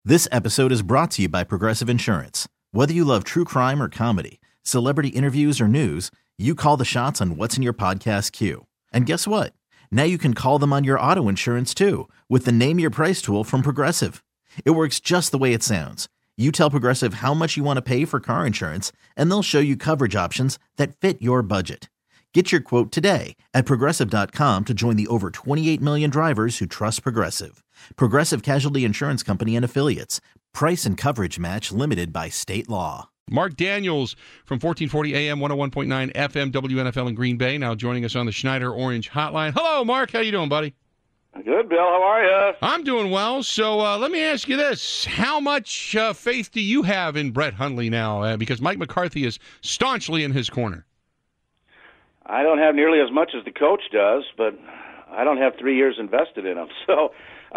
This episode is brought to you by Progressive Insurance. Whether you love true crime or comedy, celebrity interviews or news, you call the shots on what's in your podcast queue. And guess what? Now you can call them on your auto insurance too with the Name Your Price tool from Progressive. It works just the way it sounds. You tell Progressive how much you want to pay for car insurance, and they'll show you coverage options that fit your budget. Get your quote today at Progressive.com to join the over 28 million drivers who trust Progressive. Progressive Casualty Insurance Company and Affiliates. Price and coverage match limited by state law. Mark Daniels from 1440 AM, 101.9 FM, WNFL in Green Bay, now joining us on the Schneider Orange Hotline. Hello, Mark. How you doing, buddy? Good, Bill. How are you? I'm doing well. So let me ask you this. How much faith do you have in Brett Hundley now? Because Mike McCarthy is staunchly in his corner. I don't have nearly as much as the coach does, but I don't have 3 years invested in him. So,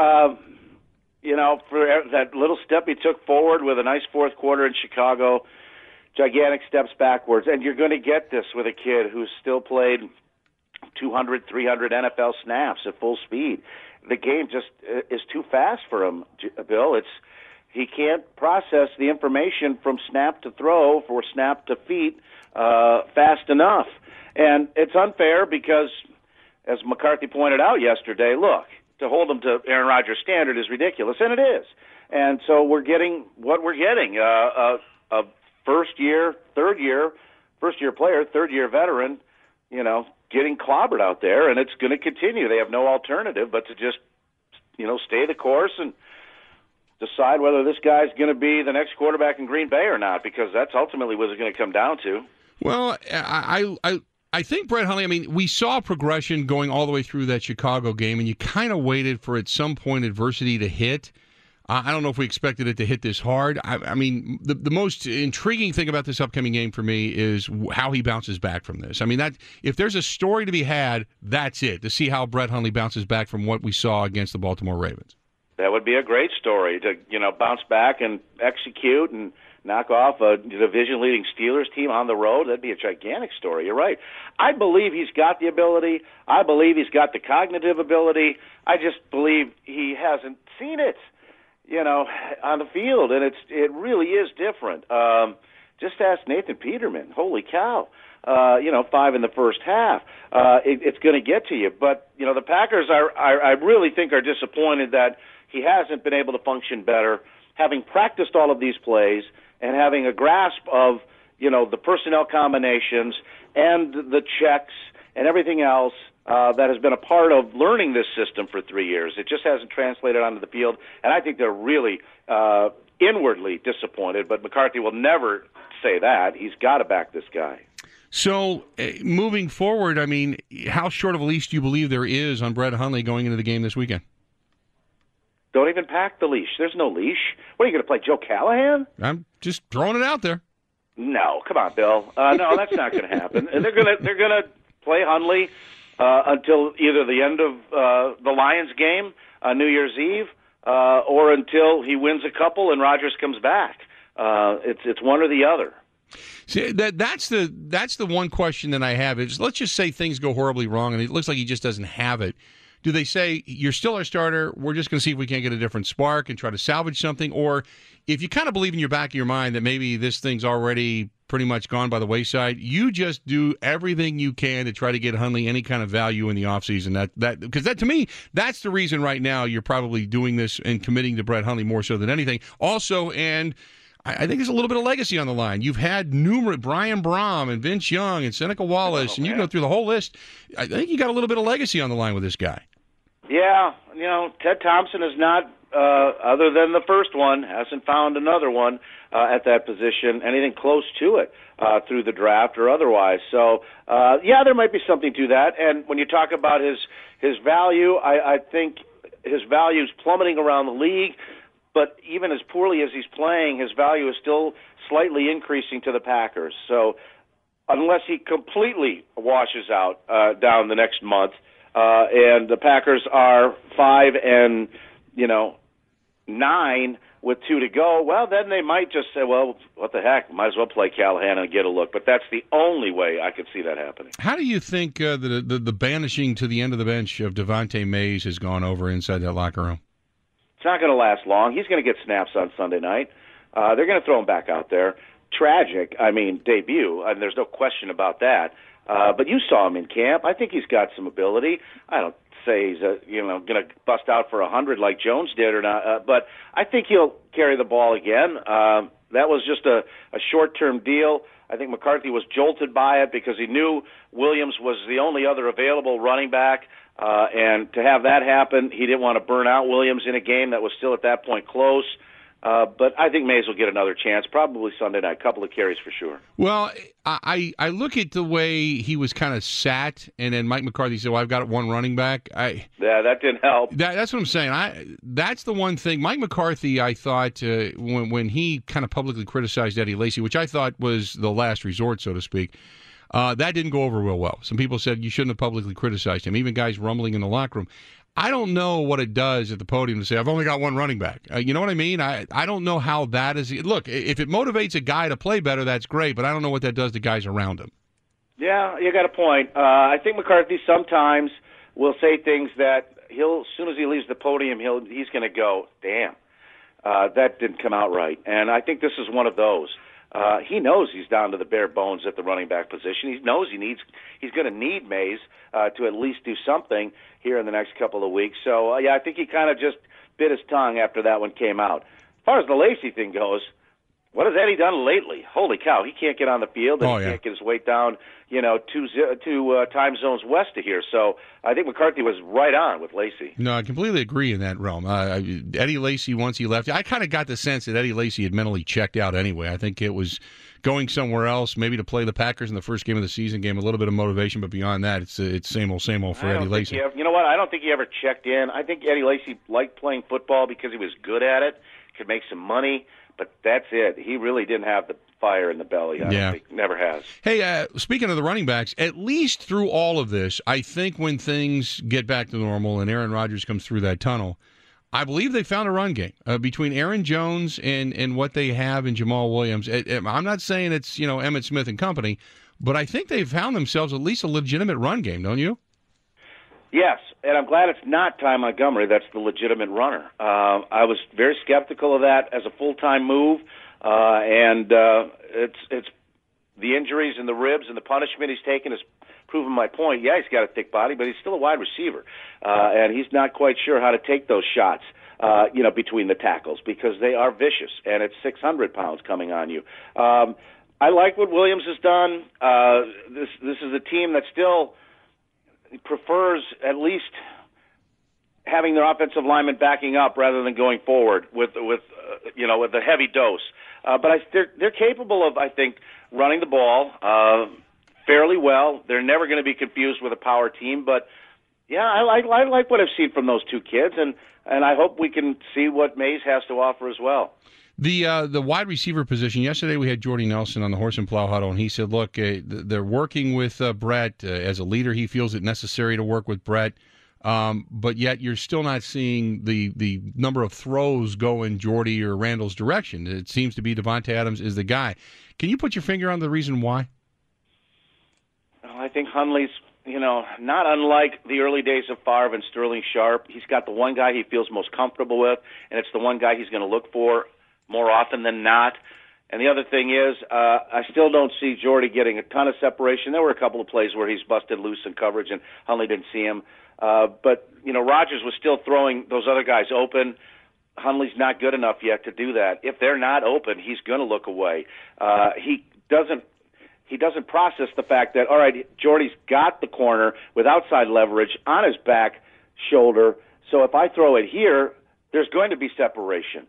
for that little step he took forward with a nice fourth quarter in Chicago, gigantic steps backwards. And you're going to get this with a kid who's still played 200, 300 NFL snaps at full speed. The game just is too fast for him, Bill. He can't process the information from snap to throw or snap to feet fast enough. And it's unfair because, as McCarthy pointed out yesterday, look, to hold him to Aaron Rodgers' standard is ridiculous, and it is. And so we're getting what we're getting, a first-year player, third-year veteran, getting clobbered out there, and it's going to continue. They have no alternative but to just, stay the course and decide whether this guy's going to be the next quarterback in Green Bay or not, because that's ultimately what it's going to come down to. Well, I think Brett Hundley, we saw progression going all the way through that Chicago game, and you kind of waited for at some point adversity to hit. I don't know if we expected it to hit this hard. The most intriguing thing about this upcoming game for me is how he bounces back from this. That if there's a story to be had, that's it, to see how Brett Hundley bounces back from what we saw against the Baltimore Ravens. That would be a great story to, bounce back and execute and knock off a division-leading Steelers team on the road. That'd be a gigantic story. You're right. I believe he's got the ability. I believe he's got the cognitive ability. I just believe he hasn't seen it, on the field, and it really is different. Just ask Nathan Peterman. Holy cow. 5 in the first half. It's going to get to you. But, the Packers I really think are disappointed that he hasn't been able to function better, having practiced all of these plays and having a grasp of, the personnel combinations and the checks and everything else that has been a part of learning this system for 3 years. It just hasn't translated onto the field, and I think they're really inwardly disappointed, but McCarthy will never say that. He's got to back this guy. So, moving forward, how short of a leash do you believe there is on Brett Hundley going into the game this weekend? Don't even pack the leash. There's no leash. What, are you going to play Joe Callahan? I'm just throwing it out there. No, come on, Bill. No, that's not going to happen. And they're going to play Hundley until either the end of the Lions game on New Year's Eve or until he wins a couple and Rodgers comes back. It's one or the other. See, that's the one question that I have is, let's just say things go horribly wrong and it looks like he just doesn't have it. Do they say, you're still our starter, we're just going to see if we can't get a different spark and try to salvage something? Or if you kind of believe in your back of your mind that maybe this thing's already pretty much gone by the wayside, you just do everything you can to try to get Hundley any kind of value in the offseason. Because to me, that's the reason right now you're probably doing this and committing to Brett Hundley more so than anything. Also, and I think there's a little bit of legacy on the line. You've had numerous Brian Brohm and Vince Young and Seneca Wallace, and you go through the whole list. I think you got a little bit of legacy on the line with this guy. Yeah, Ted Thompson is not, other than the first one, hasn't found another one at that position, anything close to it through the draft or otherwise. So, there might be something to that. And when you talk about his value, I think his value is plummeting around the league. But even as poorly as he's playing, his value is still slightly increasing to the Packers. So unless he completely washes out down the next month, and the Packers are 5-9 with 2 to go, well, then they might just say, well, what the heck, might as well play Callahan and get a look. But that's the only way I could see that happening. How do you think the banishing to the end of the bench of Devontae Mays has gone over inside that locker room? It's not going to last long. He's going to get snaps on Sunday night. They're going to throw him back out there. Tragic, debut, and there's no question about that. But you saw him in camp. I think he's got some ability. I don't say he's going to bust out for 100 like Jones did or not, but I think he'll carry the ball again. That was just a short-term deal. I think McCarthy was jolted by it because he knew Williams was the only other available running back, and to have that happen, he didn't want to burn out Williams in a game that was still at that point close. But I think Mays will get another chance, probably Sunday night, a couple of carries for sure. Well, I look at the way he was kind of sat, and then Mike McCarthy said, well, I've got one running back. Yeah, that didn't help. That's what I'm saying. That's the one thing. Mike McCarthy, I thought, when he kind of publicly criticized Eddie Lacy, which I thought was the last resort, so to speak, that didn't go over real well. Some people said you shouldn't have publicly criticized him, even guys rumbling in the locker room. I don't know what it does at the podium to say, I've only got one running back. You know what I mean? I don't know how that is. Look, if it motivates a guy to play better, that's great, but I don't know what that does to guys around him. Yeah, you got a point. I think McCarthy sometimes will say things that as soon as he leaves the podium, he's going to go, damn, that didn't come out right. And I think this is one of those. He knows he's down to the bare bones at the running back position. He knows he's going to need Mays to at least do something here in the next couple of weeks. So, I think he kind of just bit his tongue after that one came out. As far as the Lacy thing goes, what has Eddie done lately? Holy cow, he can't get on the field, and he can't get his weight down, two time zones west of here. So I think McCarthy was right on with Lacy. No, I completely agree in that realm. Eddie Lacy, once he left, I kind of got the sense that Eddie Lacy had mentally checked out anyway. I think it was going somewhere else, maybe to play the Packers in the first game of the season, gave him a little bit of motivation, but beyond that, it's same old for Eddie Lacy. You know what? I don't think he ever checked in. I think Eddie Lacy liked playing football because he was good at it, could make some money, but that's it. He really didn't have the fire in the belly. I don't think, never has. Hey, speaking of the running backs, at least through all of this, I think when things get back to normal and Aaron Rodgers comes through that tunnel, I believe they found a run game between Aaron Jones and what they have in Jamal Williams. I'm not saying it's Emmitt Smith and company, but I think they've found themselves at least a legitimate run game, don't you? Yes, and I'm glad it's not Ty Montgomery that's the legitimate runner. I was very skeptical of that as a full-time move, and it's the injuries and the ribs and the punishment he's taken has proven my point. Yeah, he's got a thick body, but he's still a wide receiver, and he's not quite sure how to take those shots, between the tackles because they are vicious, and it's 600 pounds coming on you. I like what Williams has done. This is a team that still prefers at least having their offensive linemen backing up rather than going forward with a heavy dose. But they're capable of, I think, running the ball fairly well. They're never going to be confused with a power team. But, yeah, I like what I've seen from those two kids, and I hope we can see what Mays has to offer as well. The wide receiver position, yesterday we had Jordy Nelson on the Horse and Plow Huddle, and he said, look, they're working with Brett. As a leader, he feels it necessary to work with Brett. But yet you're still not seeing the number of throws go in Jordy or Randall's direction. It seems to be Davante Adams is the guy. Can you put your finger on the reason why? Well, I think Hundley's, not unlike the early days of Favre and Sterling Sharp. He's got the one guy he feels most comfortable with, and it's the one guy he's going to look for more often than not. And the other thing is, I still don't see Jordy getting a ton of separation. There were a couple of plays where he's busted loose in coverage, and Hundley didn't see him. But Rodgers was still throwing those other guys open. Hundley's not good enough yet to do that. If they're not open, he's going to look away. He doesn't process the fact that, all right, Jordy's got the corner with outside leverage on his back shoulder, so if I throw it here, there's going to be separation.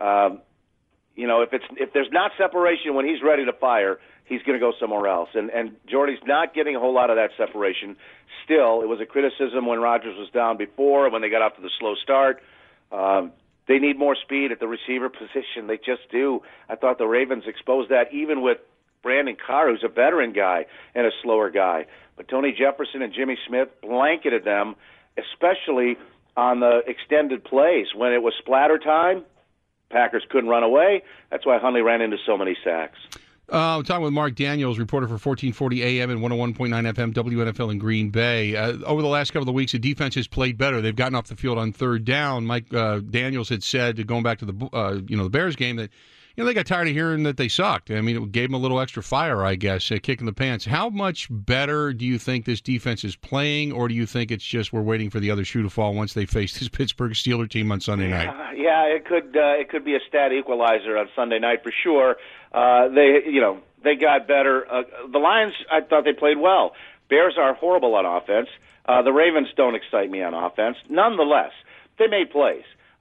If there's not separation when he's ready to fire, he's going to go somewhere else. And Jordy's not getting a whole lot of that separation. Still, it was a criticism when Rodgers was down before, when they got off to the slow start. They need more speed at the receiver position. They just do. I thought the Ravens exposed that even with Brandon Carr, who's a veteran guy and a slower guy. But Tony Jefferson and Jimmy Smith blanketed them, especially on the extended plays. When it was splatter time, Packers couldn't run away. That's why Hundley ran into so many sacks. I'm talking with Mark Daniels, reporter for 1440 AM and 101.9 FM WNFL in Green Bay. Over the last couple of weeks, the defense has played better. They've gotten off the field on third down. Mike Daniels had said, going back to the Bears game, that they got tired of hearing that they sucked. I mean, it gave them a little extra fire, I guess, kicking the pants. How much better do you think this defense is playing, or do you think it's just we're waiting for the other shoe to fall once they face this Pittsburgh Steelers team on Sunday night? Yeah, it could be a stat equalizer on Sunday night for sure. They got better. The Lions, I thought they played well. Bears are horrible on offense. The Ravens don't excite me on offense. Nonetheless, they made plays.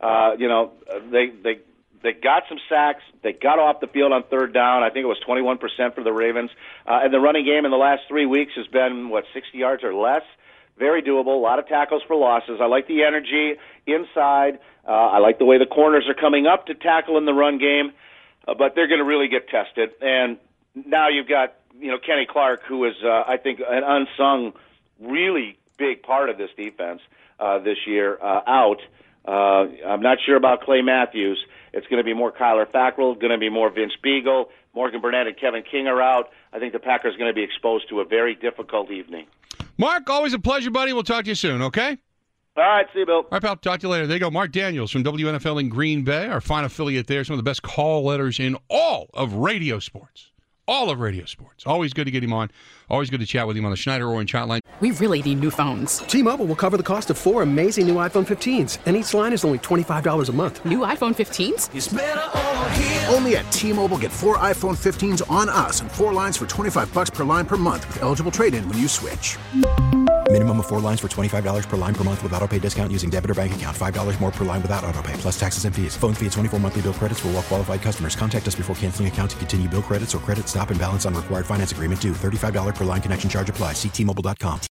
They got some sacks. They got off the field on third down. I think it was 21% for the Ravens. And the running game in the last 3 weeks has been, 60 yards or less? Very doable. A lot of tackles for losses. I like the energy inside. I like the way the corners are coming up to tackle in the run game. But they're going to really get tested. And now you've got, Kenny Clark, who is, I think, an unsung, really big part of this defense this year, out. I'm not sure about Clay Matthews. It's going to be more Kyler Fackrell, going to be more Vince Beagle. Morgan Burnett and Kevin King are out. I think the Packers are going to be exposed to a very difficult evening. Mark, always a pleasure, buddy. We'll talk to you soon, okay? All right, see you, Bill. All right, pal. Talk to you later. There you go. Mark Daniels from WNFL in Green Bay, our fine affiliate there. Some of the best call letters in all of radio sports. All of radio sports. Always good to get him on. Always good to chat with him on the Schneider Orange Hotline. We really need new phones. T-Mobile will cover the cost of 4 amazing new iPhone 15s, and each line is only $25 a month. New iPhone 15s? It's better over here. Only at T-Mobile, get 4 iPhone 15s on us and 4 lines for $25 per line per month with eligible trade-in when you switch. Minimum of 4 lines for $25 per line per month with autopay discount using debit or bank account. $5 more per line without autopay, plus taxes and fees. Phone fee at 24 monthly bill credits for well-qualified customers. Contact us before canceling account to continue bill credits or credit stop and balance on required finance agreement due. $35 per line connection charge applies. See T-Mobile.com.